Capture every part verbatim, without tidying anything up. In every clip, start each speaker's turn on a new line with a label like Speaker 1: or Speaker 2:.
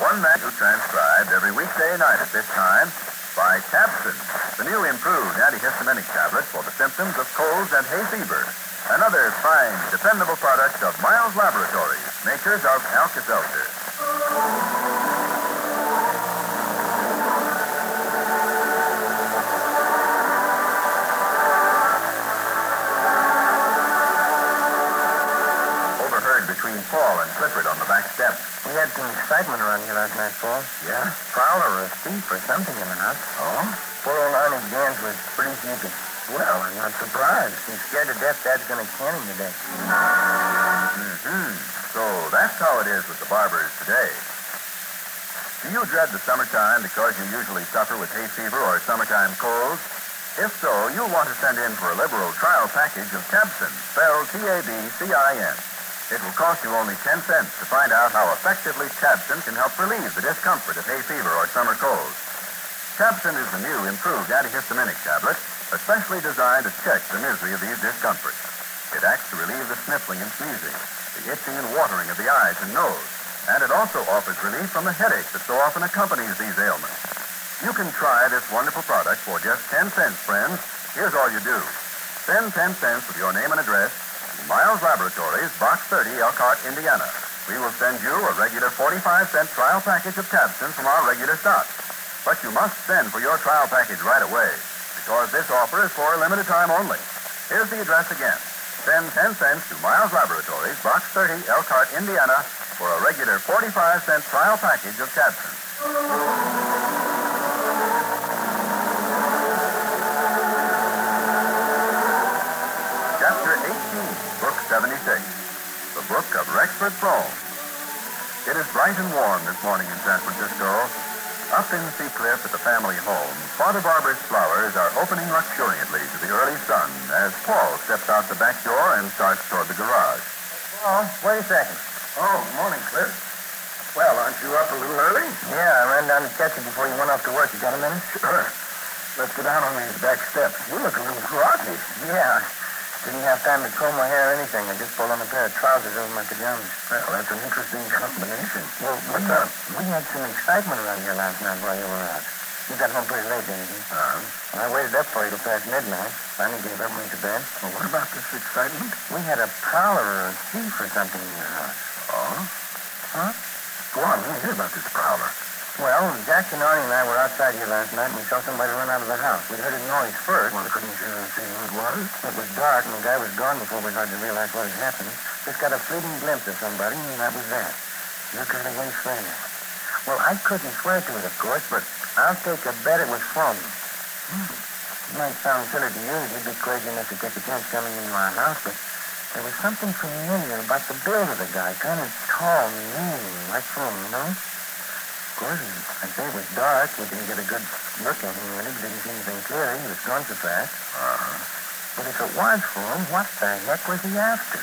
Speaker 1: One man who transcribed every weekday night at this time by Tabson, the new improved antihistaminic tablet for the symptoms of colds and hay fever. Another fine, dependable product of Miles Laboratories, makers of Alka-Seltzer. Overheard between Paul and Clifford on the back steps.
Speaker 2: We had some excitement around here last night, Paul.
Speaker 1: Yeah?
Speaker 2: Prowler or a thief or something in the house.
Speaker 1: Oh?
Speaker 2: Poor old Arnie Gans was pretty sleepy.
Speaker 1: Well, I'm not surprised.
Speaker 2: He's scared to death Dad's going to can him today.
Speaker 1: Mm-hmm. So that's how it is with the barbers today. Do you dread the summertime because you usually suffer with hay fever or summertime colds? If so, you'll want to send in for a liberal trial package of Tabson, spelled T A B C I N. It will cost you only ten cents to find out how effectively Tabson can help relieve the discomfort of hay fever or summer colds. Tabson is the new improved antihistaminic tablet, especially designed to check the misery of these discomforts. It acts to relieve the sniffling and sneezing, the itching and watering of the eyes and nose, and it also offers relief from the headache that so often accompanies these ailments. You can try this wonderful product for just ten cents, friends. Here's all you do. Send ten cents with your name and address to Miles Laboratories, Box thirty, Elkhart, Indiana. We will send you a regular forty-five cent trial package of Tabson from our regular stock. But you must send for your trial package right away, because this offer is for a limited time only. Here's the address again. Send ten cents to Miles Laboratories, Box thirty, Elkhart, Indiana, for a regular forty-five cent trial package of Tabson. Chapter eighteen, Book seventy-six, The Book of Rexford Throne. It is bright and warm this morning in San Francisco. Up in Seacliff at the family home, Father Barber's flowers are opening luxuriantly to the early sun as Paul steps out the back door and starts toward the garage.
Speaker 2: Paul, wait a second.
Speaker 1: Oh, morning, Cliff. Well, aren't you up a little early?
Speaker 2: Yeah, I ran down to catch you before you went off to work. You got a minute?
Speaker 1: Sure. Let's go down on these back steps. You look a little groggy.
Speaker 2: Yeah. Didn't have time to comb my hair or anything. I just pulled on a pair of trousers over my pajamas.
Speaker 1: Well, that's an interesting combination.
Speaker 2: Well,
Speaker 1: What's
Speaker 2: we,
Speaker 1: up?
Speaker 2: We had some excitement around here last night while you were out. You got home pretty late, didn't you?
Speaker 1: Uh-huh.
Speaker 2: I waited up for you till past midnight. Finally gave up and went to bed.
Speaker 1: Well, what about this excitement?
Speaker 2: We had a prowler or a thief or something in your house.
Speaker 1: Oh?
Speaker 2: Huh?
Speaker 1: Go on, let me hear about this prowler.
Speaker 2: Well, Jack and Arnie and I were outside here last night, and we saw somebody run out of the house. We'd heard a noise first.
Speaker 1: Well, couldn't you see who it was?
Speaker 2: It was dark, and the guy was gone before we hardly realized what had happened. Just got a fleeting glimpse of somebody, and that was that. You got away fast. Well, I couldn't swear to it, of course, but I'll take a bet it was phony. Hmm. It might sound silly to you. You'd be crazy enough to take a chance coming into our house, but there was something familiar about the build of the guy. Kind of tall and lean, like phone, you know? Of course, I'd say it was dark. We didn't get a good look at him, really. We didn't see anything clearly. He was gone so fast.
Speaker 1: Uh-huh.
Speaker 2: But if it was for him, what the heck was he after?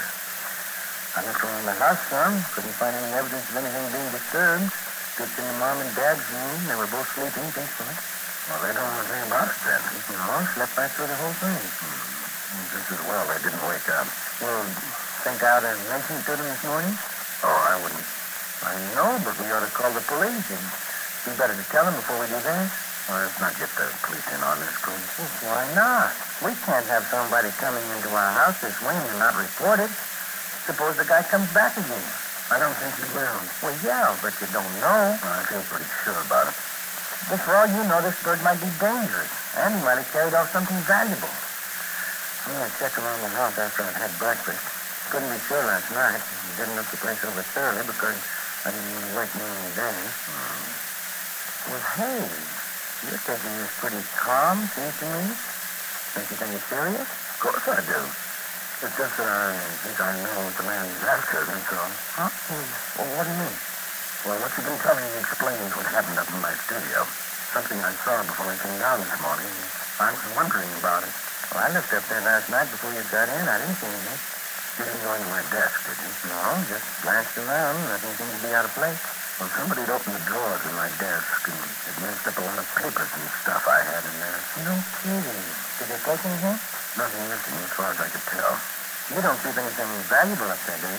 Speaker 2: I looked around the house some. Couldn't find any evidence of anything being disturbed. Looked in the mom and dad's room. They were both sleeping peacefully.
Speaker 1: Well, they don't know anything about it then.
Speaker 2: No, slept right through the whole thing.
Speaker 1: Hmm. Just as well they didn't wake up.
Speaker 2: Well, think out and mention it to them this morning?
Speaker 1: Oh, I wouldn't.
Speaker 2: I know, but we ought to call the police. It'd be better to tell them before we do that.
Speaker 1: Well, let's not get the police in on this, Coon.
Speaker 2: Well, why not? We can't have somebody coming into our house this way and not report it. Suppose the guy comes back again.
Speaker 1: I don't think he will.
Speaker 2: Well, yeah, but you don't know.
Speaker 1: Well, I feel pretty sure about it.
Speaker 2: But for all you know, this bird might be dangerous. And he might have carried off something valuable. I'm going to check around the house after I've had breakfast. Couldn't be sure last night. Didn't look the place over thoroughly because I didn't really work more than a day.
Speaker 1: Hmm.
Speaker 2: Well, hey, you're taking this pretty calm, seems to me. Don't you think it's serious?
Speaker 1: Of course I do. It's just that I think I know what the man's after, that's all.
Speaker 2: Huh? Well, what do you mean?
Speaker 1: Well, what you've been telling me explains what happened up in my studio. Something I saw before I came down this morning. I was wondering about it.
Speaker 2: Well, I looked up there last night before you got in. I didn't see anything.
Speaker 1: You didn't go into my desk, did you?
Speaker 2: No, just glanced around. Nothing seemed to be out of place.
Speaker 1: Well, somebody'd opened the drawers in my desk and had messed up a lot of papers and stuff I had in there.
Speaker 2: No kidding. Did they take anything?
Speaker 1: Nothing missing as far as I could tell.
Speaker 2: You don't keep anything valuable up there, do you?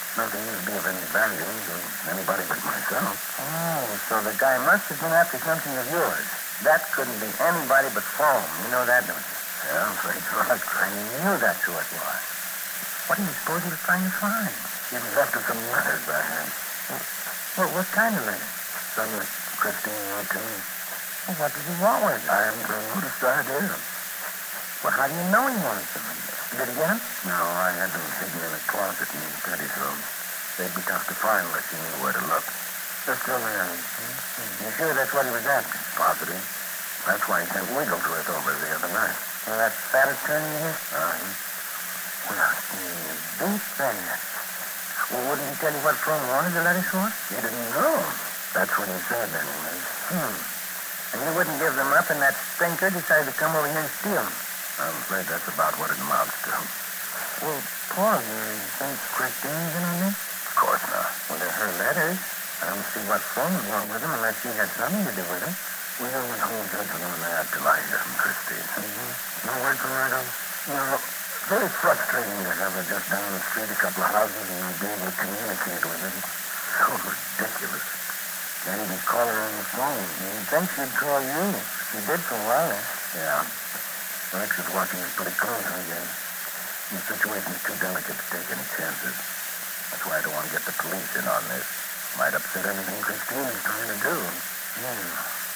Speaker 2: Nothing would be of any value to anybody but myself. Oh, so the guy must have been after something of yours. That couldn't be anybody but foam. You know that, don't you? Yeah, I'm afraid so. I knew that's who it was. What do you suppose he was trying to find? He was after some letters I had. Well, what kind of letters? Some that Christine wrote to me. Well, what did he want with it? I haven't the remotest idea. Well, how do you know he wanted them? Did he get them? No, I had them hidden in a closet in his petty room. They'd be tough to find unless you knew where to look. They're still there. Mm-hmm. You sure that's what he was after? Positive. That's why he sent Wiggle to it over the other night. Well, that fat attorney here? Uh-huh. Well, he beat that. Well, wouldn't he tell you what Fromm wanted the letters for? He didn't know. That's what he said, anyway. Hmm. And you wouldn't give them up, and that stinker decided to come over here and steal them. I'm afraid that's about what it amounts to. Well, Paul, you think Christine's in on this? Of course not. Well, they're her letters. I don't see what Fromm would want with them unless she had something to do with them. We don't hold judgment on that till I hear from Christine. Mm-hmm. No word from her, though? No. Very frustrating to have her just down the street a couple of houses and be able to communicate with her. So ridiculous. Can't even call her on the phone. You'd think she'd call you. She did for a while. Yeah. Rex is watching her pretty close, I guess. The situation's too delicate to take any chances. That's why I don't want to get the police in on this. Might upset anything Christine is trying to do. Hmm.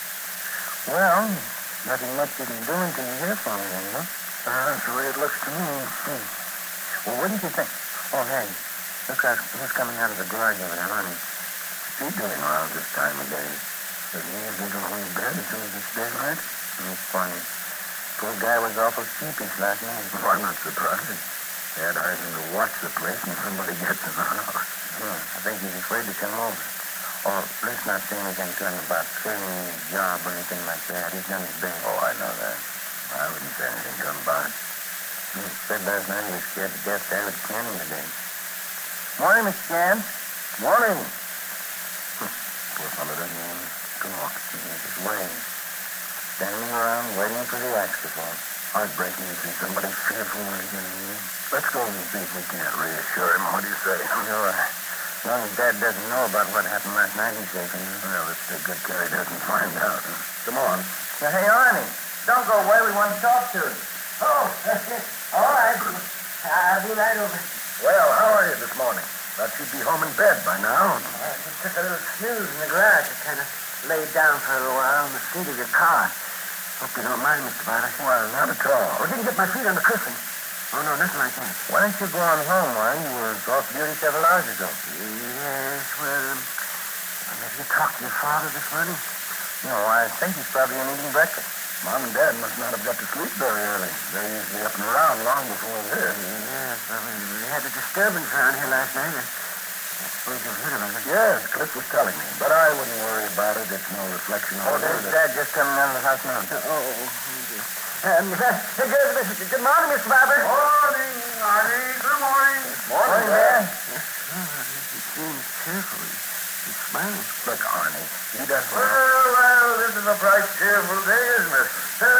Speaker 2: Well, nothing much you can do until you hear from him, huh? Uh, that's the way it looks to me. Hmm. Well, wouldn't you think... Oh, hey, look out, who's coming out of the garage over there, honey? What's he doing around this time of day? Doesn't he usually go home to bed as soon as it's daylight? It's funny. Poor guy was awful sheepish last night. Well, I'm not surprised. They had hired him to watch the place and somebody gets in the house. Hmm. I think he's afraid to come over. Or let's not say anything to him about quitting his job or anything like that. He's done his best. Oh, I know that. I wouldn't say anything to him about it. He said last night he was scared to death there with Cannon today. Morning, Mister Cannon. Morning. Poor fellow doesn't even talk. He's just waiting. Standing around waiting for the axe to fall. Heartbreaking to see somebody fearful like that. Let's go and see if we can't reassure him. What do you say? You're right. As long as Dad doesn't know about what happened last night, he's safe. Well, let's take good care he doesn't find out. Huh? Come on. Now, hey, Arnie, don't go away. We want to talk to you. Oh, all right. I'll be right over. Well, how are you this morning? Thought you'd be home in bed by now. I just took a little snooze in the garage. I kind of laid down for a little while on the seat of your car. Hope you don't mind, Mister Barter. Well, not at all. I didn't get my feet on the cushion. Oh, no, nothing like that. Why don't you go on home, Warren? You were off duty several hours ago. Yes, well, um, have you talked to your father this morning? No, I think he's probably in eating breakfast. Mom and Dad must not have got to sleep very early. They're usually up and around long before this. Yes, well, we had a disturbance around here last night. I suppose you've heard about it. Yes, Cliff was telling me, but I wouldn't worry about it. It's no reflection on... Oh, there's Dad just coming out of the house now. Oh, oh, Um, uh, good, good morning, Mister Barber. Morning, Arnie. Good morning. Morning, Dad. He seems cheerful. He smiles. Look, Arnie, he doesn't... Well, well, this is a bright, cheerful day, isn't it?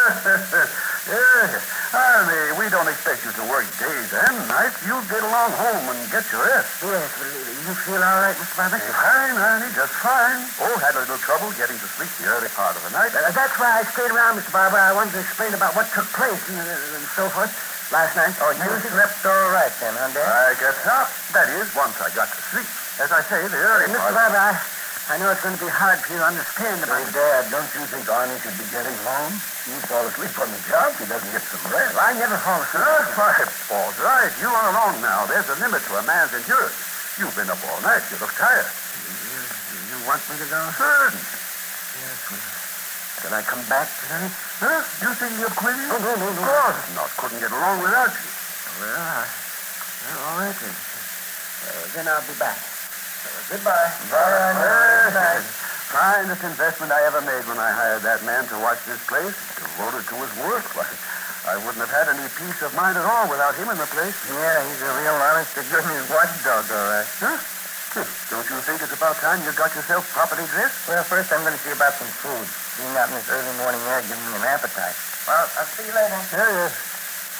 Speaker 2: Yes. Arnie, we don't expect you to work days and nights. You'll get along home and get your rest. Yes, but you feel all right, Mister Barber? Fine, Arnie, just fine. Oh, had a little trouble getting to sleep the early part of the night. Uh, that's why I stayed around, Mister Barber. I wanted to explain about what took place and, uh, and so forth last night. Oh, you slept all right then, huh, Dad? I guess not. That is, once I got to sleep. As I say, the early uh, Mister Barber, I, I know it's going to be hard for you to understand about... Hey, Dad, don't you think Arnie should be getting home? You fall asleep on the job, he doesn't get some rest. Well, I never fall asleep. That's right, Paul's right. You are alone now. There's a limit to a man's endurance. You've been up all night. You look tired. You, you want me to go? Certain. Yes, well, can I come back tonight? Huh? You think you're quitting? Oh, no, no, no. Of course not. Couldn't get along without you. Well, I, well all right then. Uh, then I'll be back. Uh, goodbye. Bye. Good night. Finest investment I ever made when I hired that man to watch this place. Devoted to his work. Why, I wouldn't have had any peace of mind at all without him in the place. Yeah, he's a real honest-to-goodness watchdog, all right. Huh? Don't you think it's about time you got yourself properly dressed? Well, first I'm going to see about some food. Being out in this early morning air giving me an appetite. Well, I'll see you later. Yeah, yeah.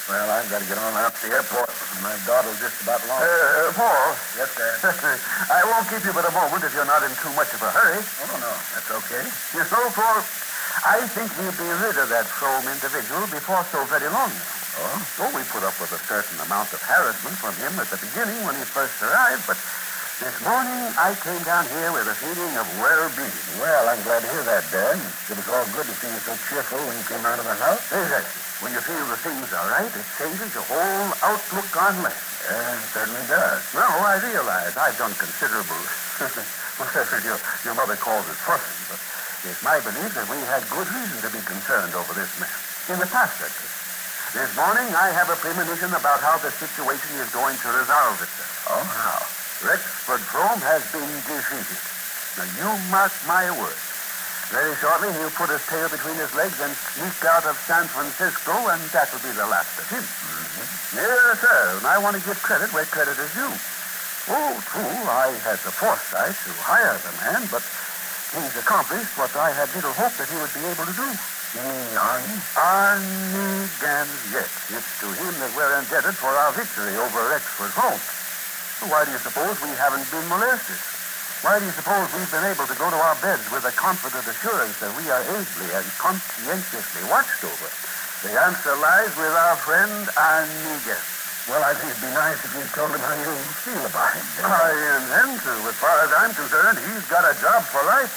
Speaker 2: Well, I've got to get on out to the airport. My daughter's just about long.
Speaker 1: Uh, Paul.
Speaker 2: Yes, sir.
Speaker 1: I won't keep you but a moment if you're not in too much of a hurry.
Speaker 2: Oh, no. That's okay.
Speaker 1: You know, Paul, I think we'll be rid of that Frome individual before so very long.
Speaker 2: Oh?
Speaker 1: Oh, we put up with a certain amount of harassment from him at the beginning when he first arrived, but this morning I came down here with a feeling of well-being.
Speaker 2: Well, I'm glad to hear that, Dad. It was all good to see you so cheerful when you came out of the house.
Speaker 1: Exactly. When you feel the things are right, it changes your whole outlook on life.
Speaker 2: Yeah, it certainly does.
Speaker 1: No, I realize I've done considerable, whatever your, your mother calls it, fussing, but it's my belief that we had good reason to be concerned over this man. In the past, at least. This morning, I have a premonition about how the situation is going to resolve itself.
Speaker 2: Oh, how?
Speaker 1: Rexford Frome has been defeated. Now, you mark my words. Very shortly, he'll put his tail between his legs and sneak out of San Francisco, and that will be the last of him. Mm-hmm. Yes, sir, and I want to give credit where credit is due. Oh, true, I had the foresight to hire the man, but he's accomplished what I had little hope that he would be able to do.
Speaker 2: You mean Arnie?
Speaker 1: Arnie Gans, yes. It's to him that we're indebted for our victory over Rexford Frome. Why do you suppose we haven't been molested? Why do you suppose we've been able to go to our beds with a confident assurance that we are ably and conscientiously watched over? The answer lies with our friend Arnie Gans.
Speaker 2: Well, I think it'd be nice if you told him how you feel about him. Dad.
Speaker 1: I intend to. As far as I'm concerned, he's got a job for life.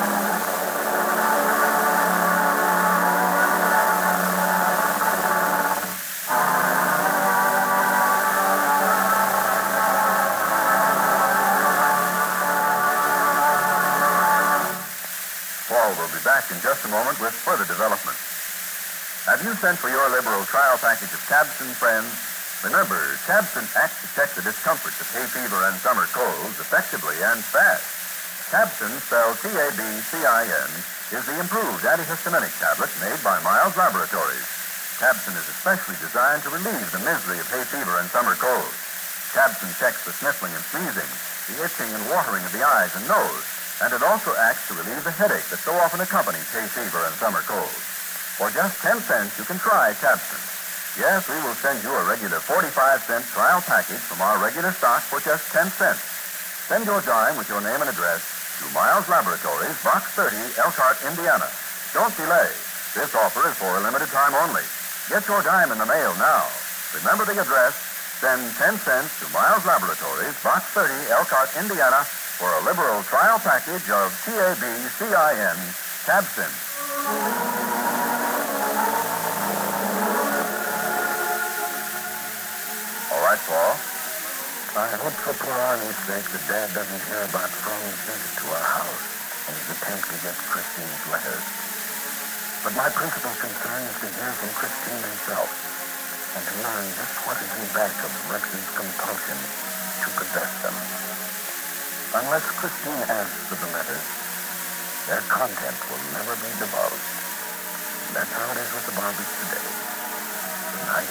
Speaker 1: We'll be back in just a moment with further development. Have you sent for your liberal trial package of Tabson, friends? Remember, Tabson acts to check the discomforts of hay fever and summer colds effectively and fast. Tabson, spelled T A B C I N, is the improved antihistaminic tablet made by Miles Laboratories. Tabson is especially designed to relieve the misery of hay fever and summer colds. Tabson checks the sniffling and sneezing, the itching and watering of the eyes and nose, and it also acts to relieve the headache that so often accompanies hay fever and summer colds. For just ten cents, you can try Tabson. Yes, we will send you a regular forty-five cent trial package from our regular stock for just ten cents. Send your dime with your name and address to Miles Laboratories, Box thirty, Elkhart, Indiana. Don't delay. This offer is for a limited time only. Get your dime in the mail now. Remember the address. Send ten cents to Miles Laboratories, Box thirty, Elkhart, Indiana, for a liberal trial package of T A B C I N, Tabson. All right, Paul.
Speaker 2: I hope for poor Arnie's sake that Dad doesn't hear about Frome's visit to our house and his attempt to get Christine's letters. But my principal concern is to hear from Christine herself and to learn just what is in back of Rex's compulsion to possess them. Unless Christine asks for the letters, their content will never be divulged. That's how it is with the Barbers today. Good night.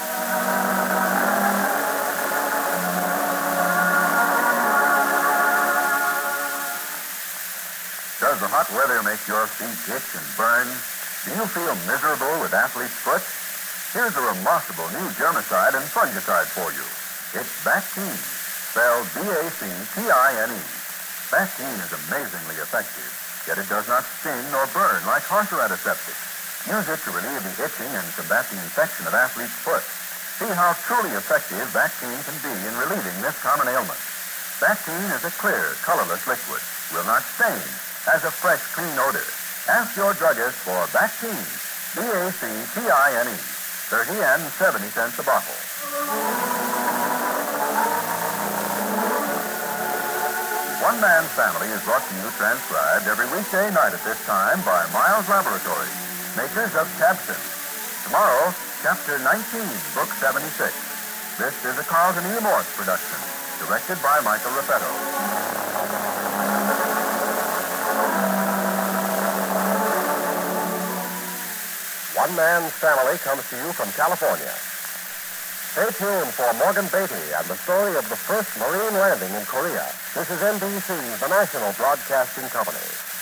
Speaker 1: Does the hot weather make your feet itch and burn? Do you feel miserable with athlete's foot? Here's a remarkable new germicide and fungicide for you. It's Bactine, spelled B A C T I N E. Bactine is amazingly effective, yet it does not sting nor burn like harsher antiseptics. Use it to relieve the itching and combat the infection of athlete's foot. See how truly effective Bactine can be in relieving this common ailment. Bactine is a clear, colorless liquid, will not stain, has a fresh, clean odor. Ask your druggist for Bactine, B A C T I N E, thirty and seventy cents a bottle. One Man's Family is brought to you transcribed every weekday night at this time by Miles Laboratories, makers of Tabson. Tomorrow, Chapter nineteen, Book seventy-six. This is a Carlton E. Morse production, directed by Michael Raffetto. One Man's Family comes to you from California. Stay tuned for Morgan Beatty and the story of the first marine landing in Korea. This is N B C, the national broadcasting company.